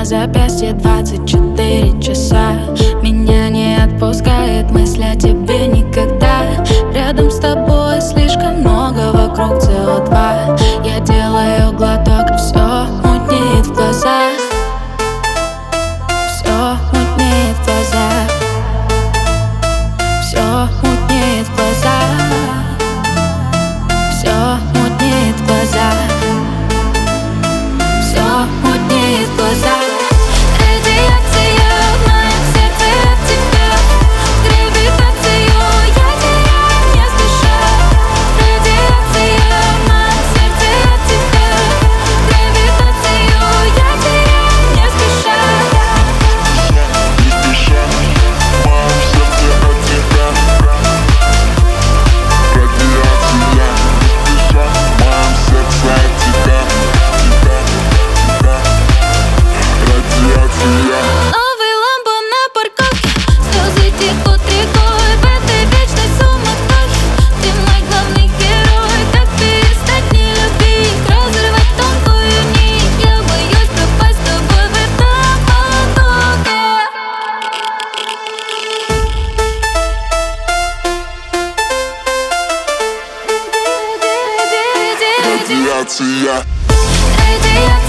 запястье 24 часа. Меня не отпускает мысль о тебе никогда. Рядом с тобой слишком много вокруг CO2. Я делаю глоток, все мутнеет в глазах. Все мутнеет в глазах. Все мутнеет в глазах. Все мутнеет в глазах. Все мутнеет в глазах. Радиация в моем сердце от тебя. Гравитацию я теряю не спеша. Радиация в моем сердце от тебя. Гравитацию я теряю не спеша. Не спеша, в моем сердце от тебя. Радиация, не спеша, в моем сердце от тебя. Новый ламбо на парковке. Слезы текут рекой в этой вечной суматохе. Ты мой главный герой, так перестать не любить. Разрывать тонкую нить. Я боюсь пропасть с тобой в этом потоке. Радиация. Радиация.